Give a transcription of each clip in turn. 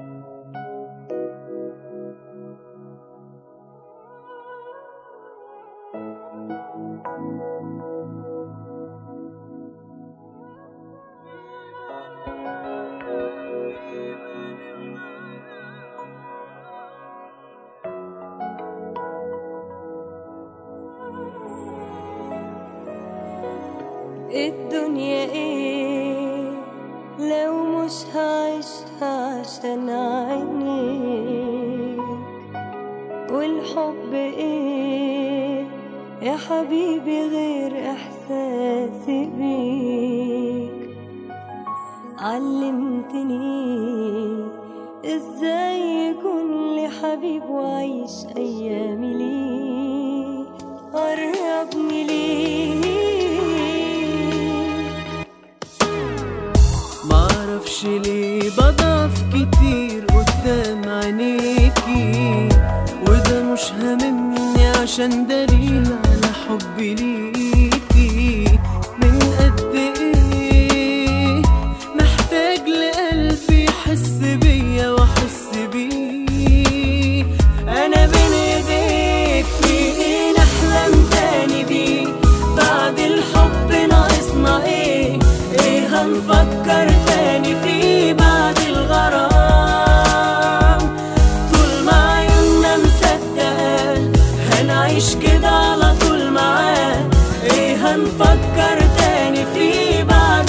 الدنيا ايه لو مش هعيشها عشان عينيك؟ والحب ايه يا حبيبي غير احساسي بيك؟ علمتني ازاي يكون لي حبيب وعيش ايامي ليه، قربني ليه. معرفش ليه بضعف كتير قدام عينيكي، وده مش هاممني عشان دليل على حبي ليكي. من قد ايه محتاج لقلبي يحس بيا واحس بيه، انا بين ايديك. في ايه نحلم تاني بيه بعد الحب؟ ناقصنا ايه؟ ايه هنفكر تاني فيه بعد الغرام؟ طول ما عيوننا مصدقة هنعيش كده على طول معاه. ايه هنفكر تاني فيه بعد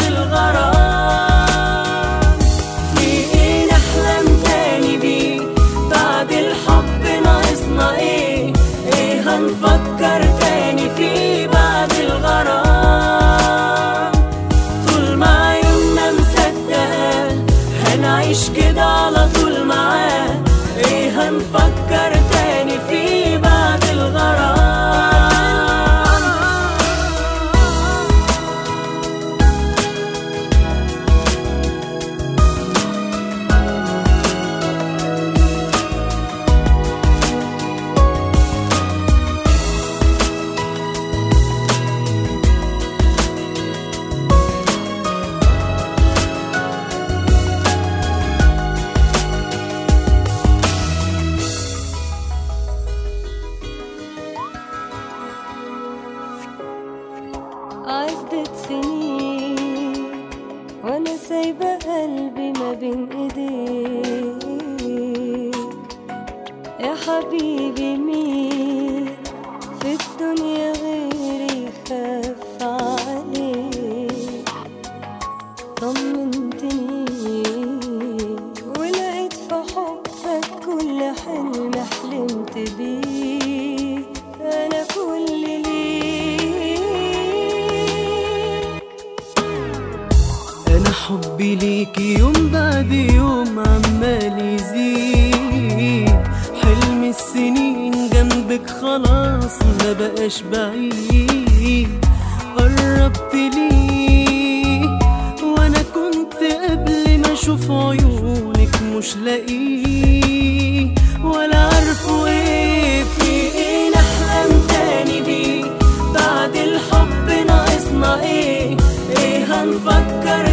الغرام؟ في ايه نحلم تاني بيه بعد الحب؟ ناقصنا ايه؟ ايه هنفكر تاني فيه بعد الغرام؟ طول ما عيوننا مصدقة هنعيش كده على طول معاه. ايه هنفكر تاني فيه بعد الغرام؟ عدت سنين وانا سايبة قلبي ما بين ايديك. يا حبيبي مين في الدنيا غيري خاف عليك؟ طمنتني ولقيت في حبك كل حلم حلمت بيه. انا كل حبي ليكي يوم بعد يوم عمال يزيد، حلم السنين جنبك خلاص ما بقاش بعيد. قربت ليه وانا كنت قبل ما اشوف عيونك مش لاقيه، ولا عارفه ايه. في ايه نحلم تاني بيه بعد الحب؟ ناقصنا ايه؟ ايه هنفكر